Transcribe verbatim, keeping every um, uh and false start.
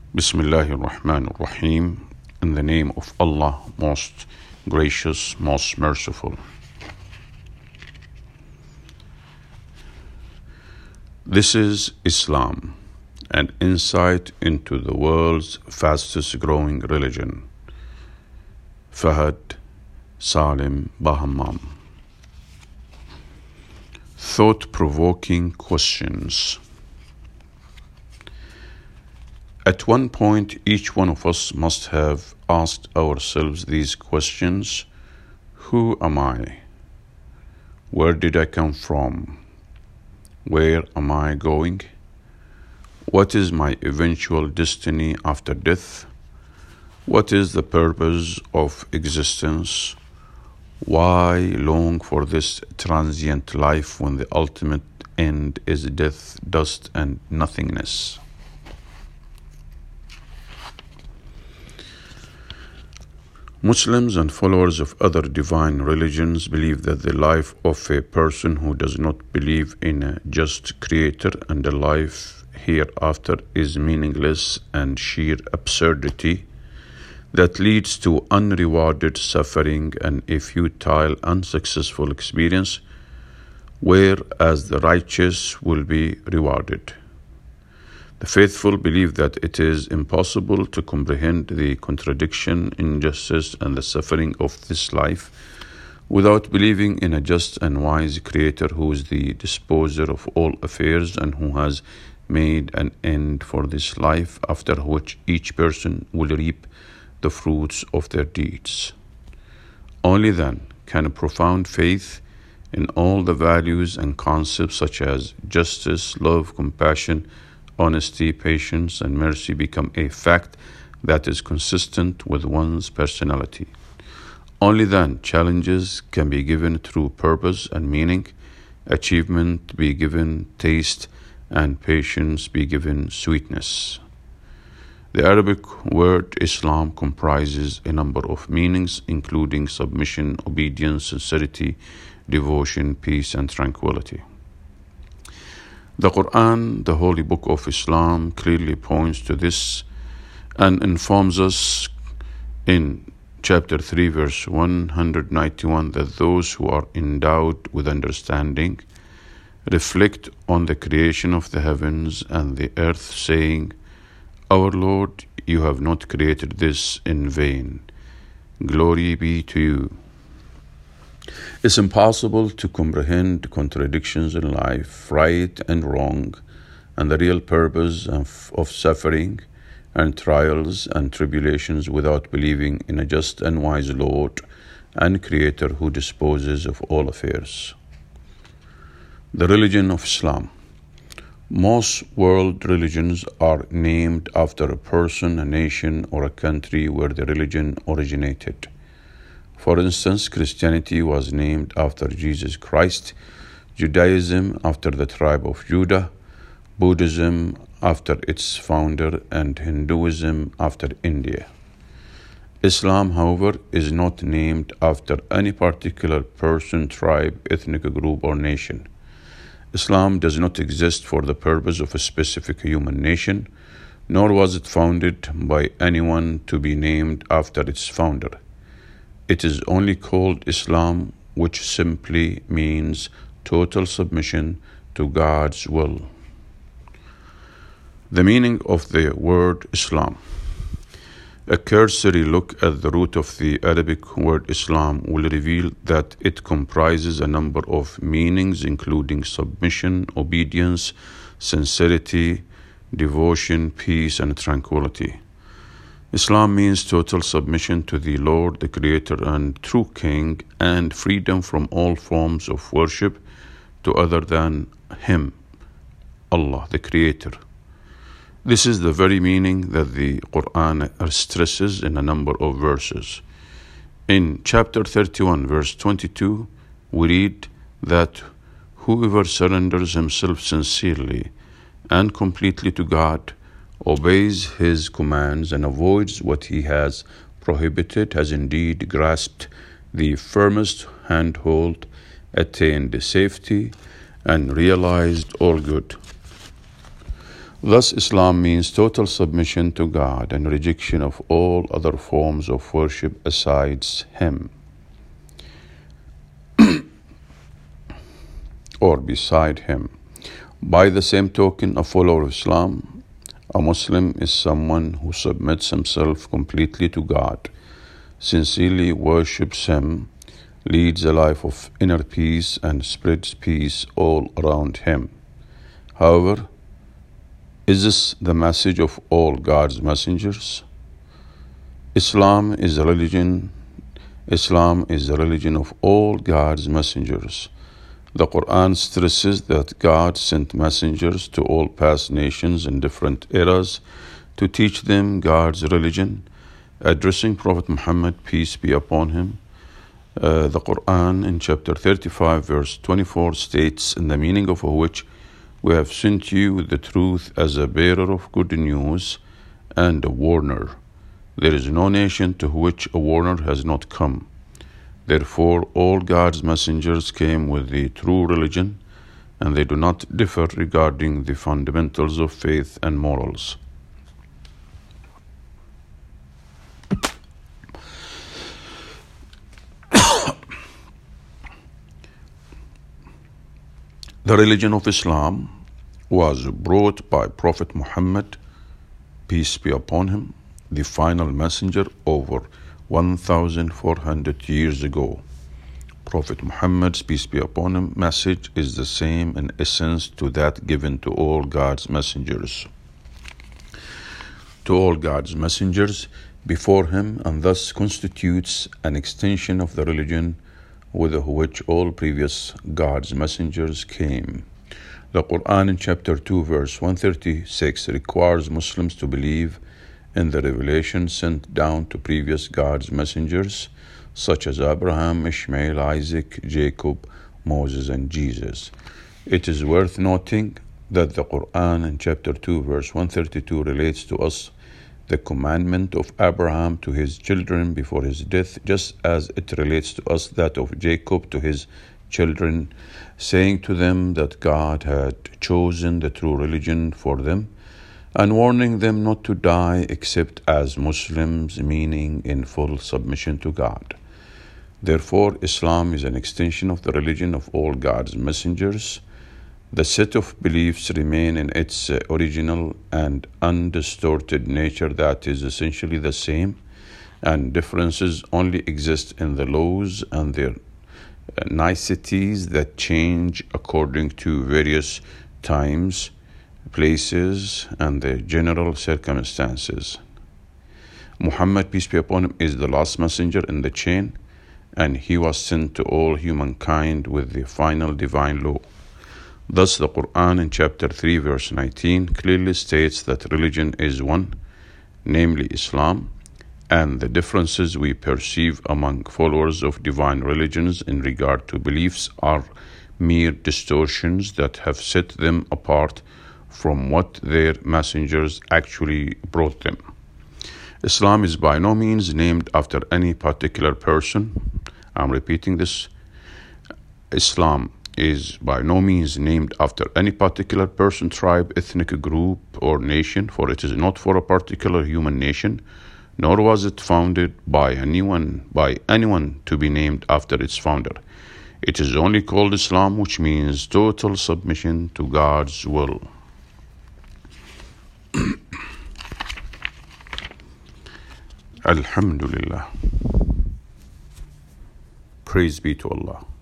Bismillahir Rahmanir Rahim. In the name of Allah, most gracious, most merciful. This is Islam, an insight into the world's fastest growing religion. Fahad Salim Bahammam. Thought-provoking questions. At one point, each one of us must have asked ourselves these questions. Who am I? Where did I come from? Where am I going? What is my eventual destiny after death? What is the purpose of existence? Why long for this transient life when the ultimate end is death, dust, and nothingness? Muslims and followers of other divine religions believe that the life of a person who does not believe in a just creator and a life hereafter is meaningless and sheer absurdity that leads to unrewarded suffering and a futile, unsuccessful experience, whereas the righteous will be rewarded. The faithful believe that it is impossible to comprehend the contradiction, injustice, and the suffering of this life without believing in a just and wise Creator who is the disposer of all affairs and who has made an end for this life, after which each person will reap the fruits of their deeds. Only then can a profound faith in all the values and concepts such as justice, love, compassion, honesty, patience, and mercy become a fact that is consistent with one's personality. Only then challenges can be given true purpose and meaning, achievement be given taste, and patience be given sweetness. The Arabic word Islam comprises a number of meanings, including submission, obedience, sincerity, devotion, peace, and tranquility. The Quran, the holy book of Islam, clearly points to this and informs us in chapter three, verse one hundred ninety-one, that those who are endowed with understanding reflect on the creation of the heavens and the earth, saying, Our Lord, you have not created this in vain. Glory be to you. It's impossible to comprehend contradictions in life, right and wrong, and the real purpose of, of suffering and trials and tribulations without believing in a just and wise Lord and Creator who disposes of all affairs. The religion of Islam. Most world religions are named after a person, a nation, or a country where the religion originated. For instance, Christianity was named after Jesus Christ, Judaism after the tribe of Judah, Buddhism after its founder, and Hinduism after India. Islam, however, is not named after any particular person, tribe, ethnic group, or nation. Islam does not exist for the purpose of a specific human nation, nor was it founded by anyone to be named after its founder. It is only called Islam, which simply means total submission to God's will. The meaning of the word Islam. A cursory look at the root of the Arabic word Islam will reveal that it comprises a number of meanings, including submission, obedience, sincerity, devotion, peace, and tranquility. Islam means total submission to the Lord, the Creator and true King, and freedom from all forms of worship to other than Him, Allah, the Creator. This is the very meaning that the Quran stresses in a number of verses. In chapter thirty-one, verse twenty-two, we read that whoever surrenders himself sincerely and completely to God, obeys His commands, and avoids what He has prohibited, has indeed grasped the firmest handhold, attained safety, and realized all good. Thus, Islam means total submission to God and rejection of all other forms of worship besides Him, or beside Him. By the same token, a follower of Islam, a Muslim, is someone who submits himself completely to God, sincerely worships Him, leads a life of inner peace, and spreads peace all around him. However, is this the message of all God's messengers? Islam is a religion. Islam is the religion of all God's messengers. The Quran stresses that God sent messengers to all past nations in different eras to teach them God's religion, addressing Prophet Muhammad, peace be upon him. Uh, the Quran in chapter thirty-five, verse twenty-four states, in the meaning of which we have sent you with the truth as a bearer of good news and a warner. There is no nation to which a warner has not come. Therefore, all God's messengers came with the true religion, and they do not differ regarding the fundamentals of faith and morals. The religion of Islam was brought by Prophet Muhammad, peace be upon him, the final messenger, over one thousand four hundred years ago. Prophet Muhammad's, peace be upon him, message is the same in essence to that given to all God's messengers. To all God's messengers before him, and thus constitutes an extension of the religion with which all previous God's messengers came. The Quran in chapter two, verse one thirty-six requires Muslims to believe in the revelation sent down to previous God's messengers, such as Abraham, Ishmael, Isaac, Jacob, Moses, and Jesus. It is worth noting that the Quran in chapter two, verse one thirty-two relates to us the commandment of Abraham to his children before his death, just as it relates to us that of Jacob to his children, saying to them that God had chosen the true religion for them, and warning them not to die except as Muslims, meaning in full submission to God. Therefore, Islam is an extension of the religion of all God's messengers. The set of beliefs remain in its original and undistorted nature, that is essentially the same, and differences only exist in the laws and their niceties that change according to various times, places, and the general circumstances. Muhammad, peace be upon him, is the last messenger in the chain, and he was sent to all humankind with the final divine law. Thus, the Quran in chapter three, verse nineteen clearly states that religion is one, namely Islam, and the differences we perceive among followers of divine religions in regard to beliefs are mere distortions that have set them apart from what their messengers actually brought them. Islam is by no means named after any particular person. I'm repeating this. Islam is by no means named after any particular person, tribe, ethnic group, or nation, for it is not for a particular human nation, nor was it founded by anyone by anyone to be named after its founder. It is only called Islam, which means total submission to God's will. Alhamdulillah. Praise be to Allah.